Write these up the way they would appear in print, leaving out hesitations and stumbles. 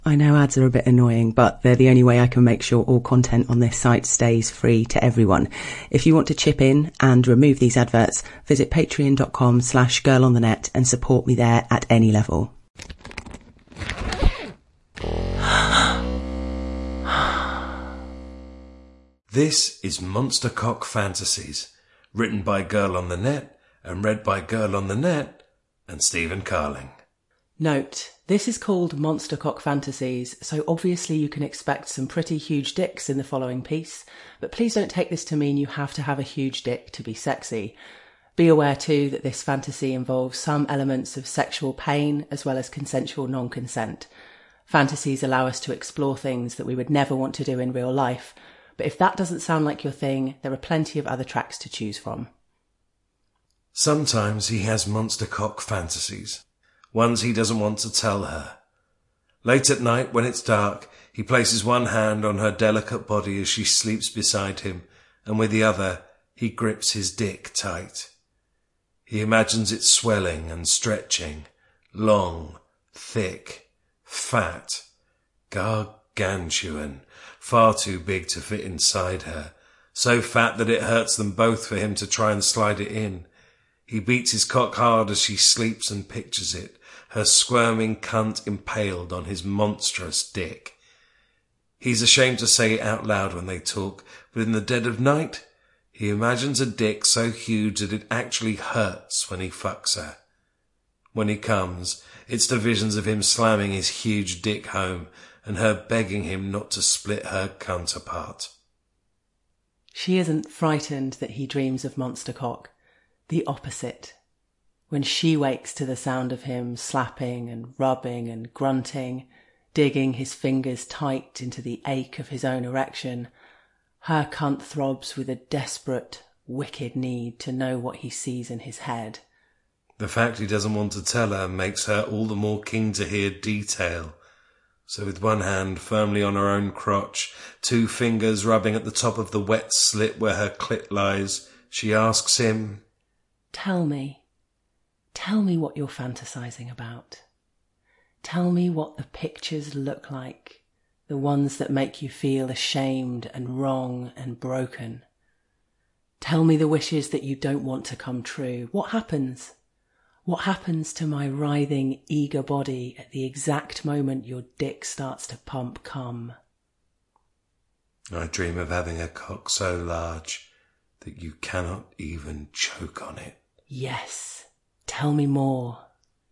I know ads are a bit annoying, but they're the only way I can make sure all content on this site stays free to everyone. If you want to chip in and remove these adverts, visit patreon.com/girlonthenet and support me there at any level. This is Monster Cock Fantasies, written by Girl on the Net and read by Girl on the Net and Stephen Carling. Note, this is called Monster Cock Fantasies, so obviously you can expect some pretty huge dicks in the following piece, but please don't take this to mean you have to have a huge dick to be sexy. Be aware too that this fantasy involves some elements of sexual pain as well as consensual non-consent. Fantasies allow us to explore things that we would never want to do in real life, but if that doesn't sound like your thing, there are plenty of other tracks to choose from. Sometimes he has monster cock fantasies, ones he doesn't want to tell her. Late at night, when it's dark, he places one hand on her delicate body as she sleeps beside him, and with the other, he grips his dick tight. He imagines it swelling and stretching, long, thick, fat, gargantuan, far too big to fit inside her, so fat that it hurts them both for him to try and slide it in. He beats his cock hard as she sleeps and pictures it, her squirming cunt impaled on his monstrous dick. He's ashamed to say it out loud when they talk, but in the dead of night, he imagines a dick so huge that it actually hurts when he fucks her. When he comes, it's the visions of him slamming his huge dick home and her begging him not to split her cunt apart. She isn't frightened that he dreams of monster cock. The opposite. When she wakes to the sound of him slapping and rubbing and grunting, digging his fingers tight into the ache of his own erection, her cunt throbs with a desperate, wicked need to know what he sees in his head. The fact he doesn't want to tell her makes her all the more keen to hear detail. So with one hand firmly on her own crotch, two fingers rubbing at the top of the wet slit where her clit lies, she asks him, Tell me what you're fantasizing about. Tell me what the pictures look like, the ones that make you feel ashamed and wrong and broken. Tell me the wishes that you don't want to come true. What happens? What happens to my writhing, eager body at the exact moment your dick starts to pump cum? I dream of having a cock so large that you cannot even choke on it. Yes. Tell me more.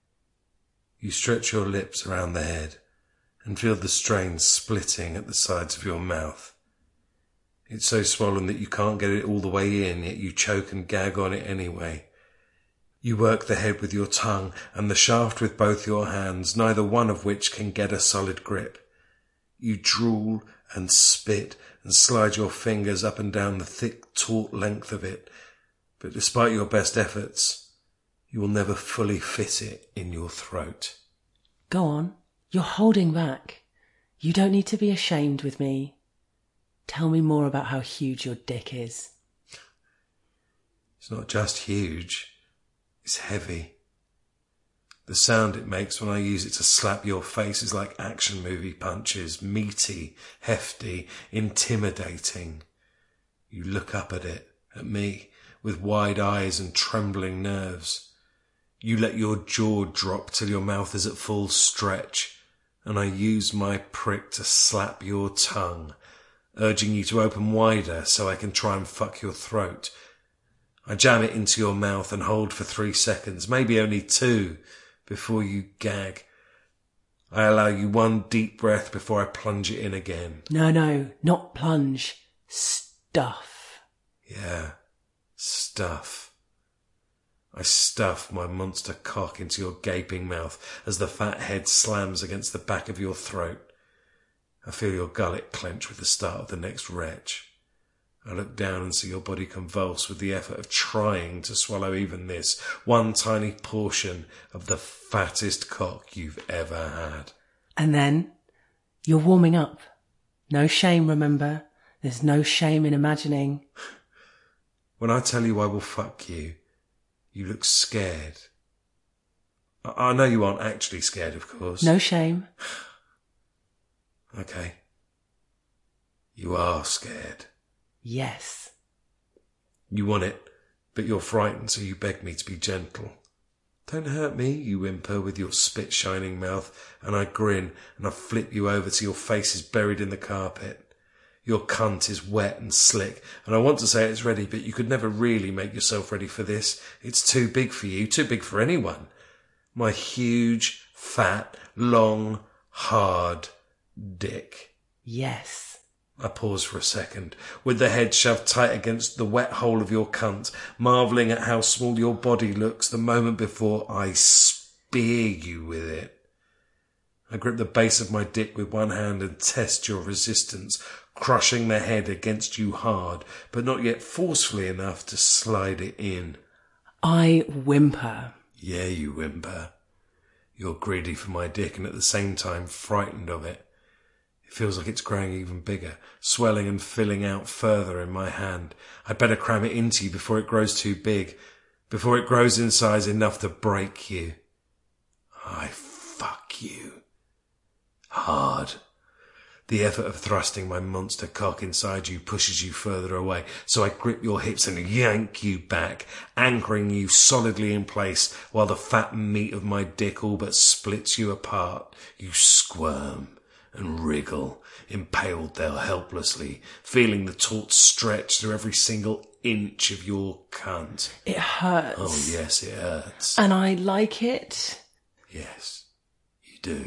You stretch your lips around the head and feel the strain splitting at the sides of your mouth. It's so swollen that you can't get it all the way in, yet you choke and gag on it anyway. You work the head with your tongue and the shaft with both your hands, neither one of which can get a solid grip. You drool and spit and slide your fingers up and down the thick, taut length of it, but despite your best efforts, you will never fully fit it in your throat. Go on. You're holding back. You don't need to be ashamed with me. Tell me more about how huge your dick is. It's not just huge. It's heavy. The sound it makes when I use it to slap your face is like action movie punches, meaty, hefty, intimidating. You look up at it, at me, with wide eyes and trembling nerves. You let your jaw drop till your mouth is at full stretch, and I use my prick to slap your tongue, urging you to open wider so I can try and fuck your throat. I jam it into your mouth and hold for 3 seconds, maybe only 2, before you gag. I allow you 1 deep breath before I plunge it in again. No, not plunge. Stuff. Yeah, stuff. I stuff my monster cock into your gaping mouth as the fat head slams against the back of your throat. I feel your gullet clench with the start of the next retch. I look down and see your body convulse with the effort of trying to swallow even this, one tiny portion of the fattest cock you've ever had. And then, you're warming up. No shame, remember? There's no shame in imagining. When I tell you I will fuck you, you look scared. I know you aren't actually scared, of course. No shame. Okay. You are scared. Yes. You want it, but you're frightened, so you beg me to be gentle. Don't hurt me, you whimper with your spit-shining mouth, and I grin, and I flip you over till your face is buried in the carpet. Your cunt is wet and slick, and I want to say it's ready, but you could never really make yourself ready for this. It's too big for you, too big for anyone. My huge, fat, long, hard dick. Yes. I pause for a second, with the head shoved tight against the wet hole of your cunt, marvelling at how small your body looks the moment before I spear you with it. I grip the base of my dick with one hand and test your resistance, crushing the head against you hard, but not yet forcefully enough to slide it in. I whimper. Yeah, you whimper. You're greedy for my dick and at the same time frightened of it. It feels like it's growing even bigger, swelling and filling out further in my hand. I'd better cram it into you before it grows too big, before it grows in size enough to break you. I fuck you. Hard. The effort of thrusting my monster cock inside you pushes you further away, so I grip your hips and yank you back, anchoring you solidly in place while the fat meat of my dick all but splits you apart. You squirm and wriggle, impaled there helplessly, feeling the taut stretch through every single inch of your cunt. It hurts. Oh, yes, it hurts. And I like it. Yes, you do.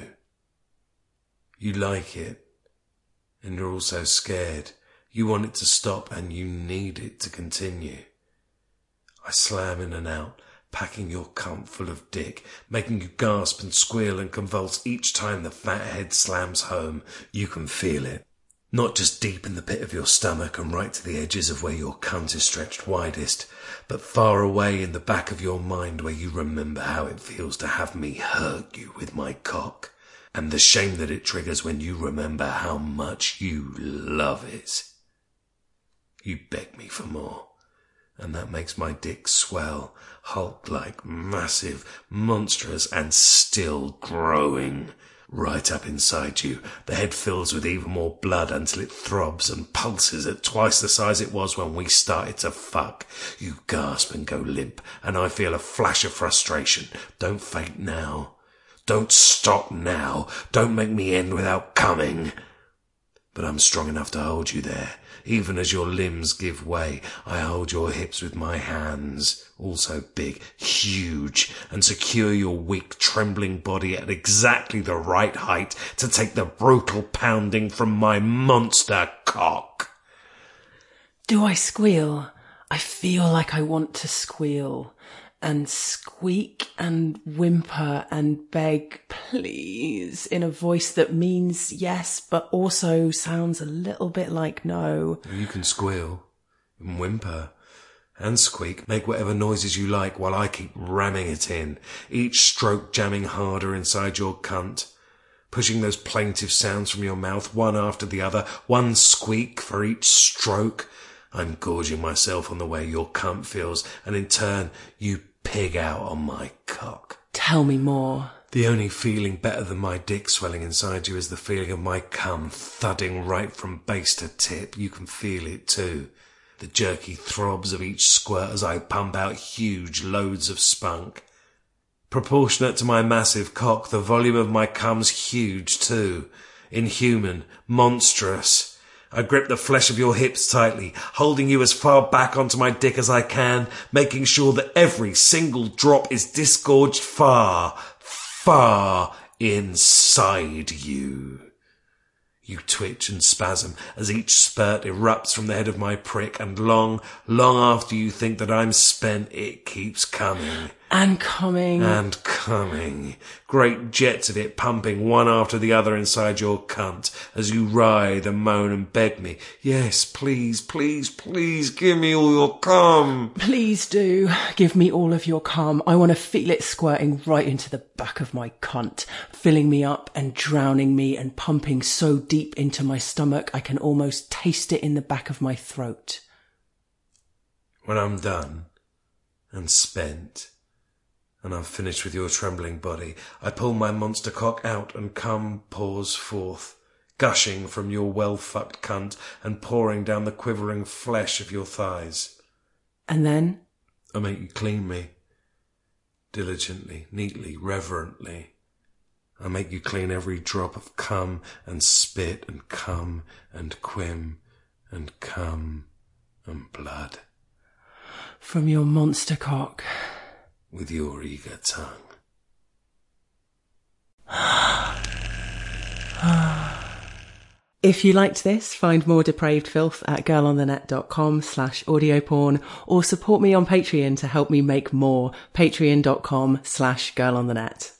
You like it, and you're also scared. You want it to stop, and you need it to continue. I slam in and out, packing your cunt full of dick, making you gasp and squeal and convulse each time the fat head slams home. You can feel it. Not just deep in the pit of your stomach and right to the edges of where your cunt is stretched widest, but far away in the back of your mind where you remember how it feels to have me hurt you with my cock. And the shame that it triggers when you remember how much you love it. You beg me for more, and that makes my dick swell, Hulk-like, massive, monstrous, and still growing. Right up inside you, the head fills with even more blood until it throbs and pulses at twice the size it was when we started to fuck. You gasp and go limp, and I feel a flash of frustration. Don't faint now. Don't stop now. Don't make me end without coming. But I'm strong enough to hold you there. Even as your limbs give way, I hold your hips with my hands, also big, huge, and secure your weak, trembling body at exactly the right height to take the brutal pounding from my monster cock. Do I squeal? I feel like I want to squeal and squeak and whimper and beg, please, in a voice that means yes, but also sounds a little bit like no. You can squeal and whimper and squeak, make whatever noises you like while I keep ramming it in, each stroke jamming harder inside your cunt, pushing those plaintive sounds from your mouth one after the other, one squeak for each stroke. I'm gorging myself on the way your cunt feels, and in turn you pig out on my cock. Tell me more. The only feeling better than my dick swelling inside you is the feeling of my cum thudding right from base to tip. You can feel it too. The jerky throbs of each squirt as I pump out huge loads of spunk. Proportionate to my massive cock, the volume of my cum's huge too. Inhuman, monstrous. I grip the flesh of your hips tightly, holding you as far back onto my dick as I can, making sure that every single drop is disgorged far, far inside you. You twitch and spasm as each spurt erupts from the head of my prick, and long, long after you think that I'm spent, it keeps coming. And coming. And coming. Great jets of it pumping one after the other inside your cunt as you writhe and moan and beg me. Yes, please, please, please give me all your cum. Please do. Give me all of your cum. I want to feel it squirting right into the back of my cunt, filling me up and drowning me and pumping so deep into my stomach I can almost taste it in the back of my throat. When I'm done and spent, and I've finished with your trembling body, I pull my monster cock out and cum pours forth. gushing from your well-fucked cunt and pouring down the quivering flesh of your thighs. And then? I make you clean me. Diligently, neatly, reverently. I make you clean every drop of cum and spit and cum and quim and cum and blood. From your monster cock. With your eager tongue. If you liked this, find more depraved filth at girlonthenet.com/audioporn or support me on Patreon to help me make more. Patreon.com/girlonthenet.